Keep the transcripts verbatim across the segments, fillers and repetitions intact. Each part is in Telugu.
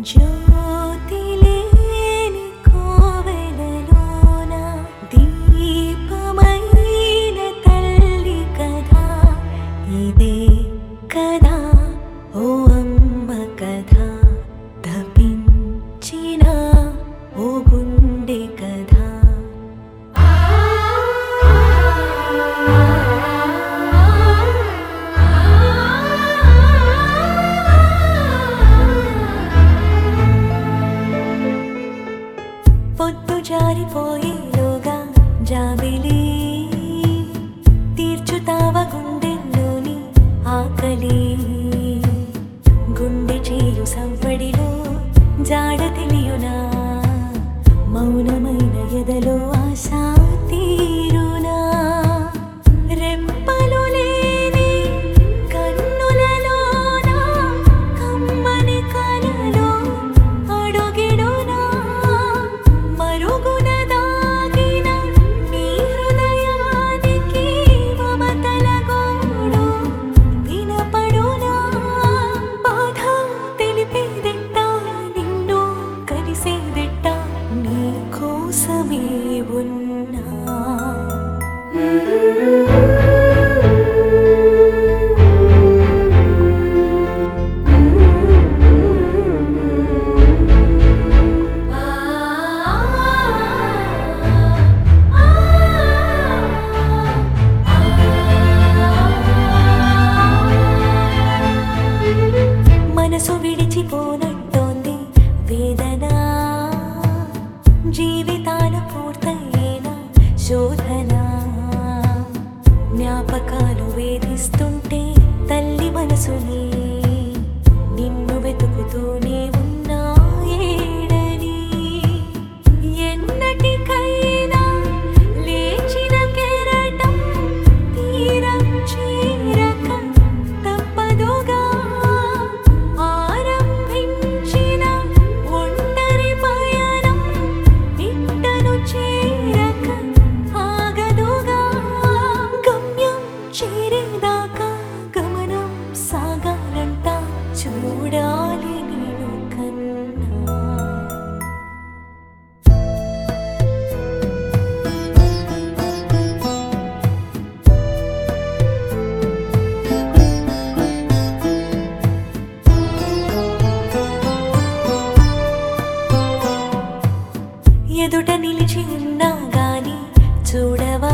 జ్యోతిలేని కోవెలలోన దీపమైన తల్లి కథ ఇదే కదా ఓ అమ్మ కథ తపించిన ఓ గుండె కథ పొద్దు జారిపోయేలోగా జాబిలి తీర్చుతావ గుండెల్లోని ఆకలి గుండె చేయు సవ్వడిలో జాడ తెలియునా మౌనమైన ఎదలో ఆశ తీరునా రెప్పలు లేని కన్నులలోన కమ్మని కలలో అడుగిడునా మరుగున దాగిన నీ హృదయానికి మమతల గోడు వినపడునా బాధ తెలిపేదెట్ట నిన్ను కలిసేదెట్ట నీ కోసమే ఉన్నా మనసు విడిచిపోనట్టోంది వేదన జీవితాలు పూర్తయిన శోధన జ్ఞాపకాలు వేధిస్తుంటే తల్లి మనసుని నిన్ను వెతుకుతూనే ఉన్నా ఏడని ఎన్నటికైనా లేచిన కెరటం తీరం చేరక తప్పదుగా ఆరంభించిన ఒంటరి పయనం ఇట్టను చేరక ఆగదుగా గమ్యం చేరేదాకా గమనం సాగాలంట చూడాలి నేను కన్నా ఎదుట నిలిచి ఉన్నా గాని చూడవా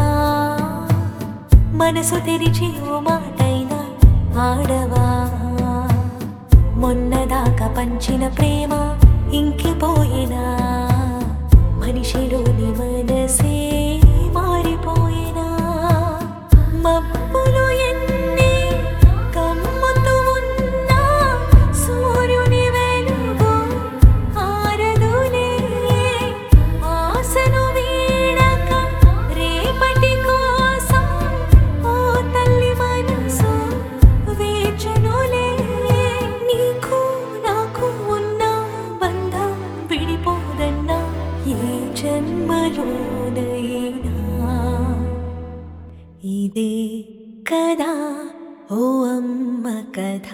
మనసు తెరిచి ఓ మాటైనా ఆడవా మొన్నదాకా పంచిన ప్రేమ ఇంకిపోయినా మనిషిలోని మనసే మారిపోయినా మబ్బులు ఎన్ని కమ్ముతూ ఉన్నా సూర్యుని వెలుగు ఆరదులే ఆశను వీడక రేపటి కోసం ఓ తల్లి మనసు వేచనులే నీకు నాకు ఉన్న బంధం విడిపోదన్నా ఏ జన్మలోనైనా ఇదే కదా ఓ అమ్మ కథ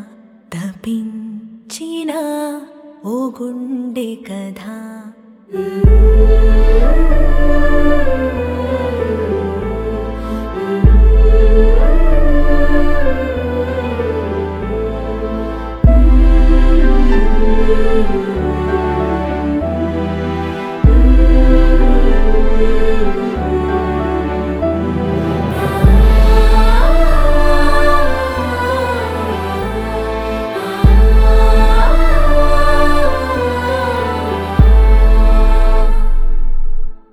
తపించిన ఓ గుండె కథ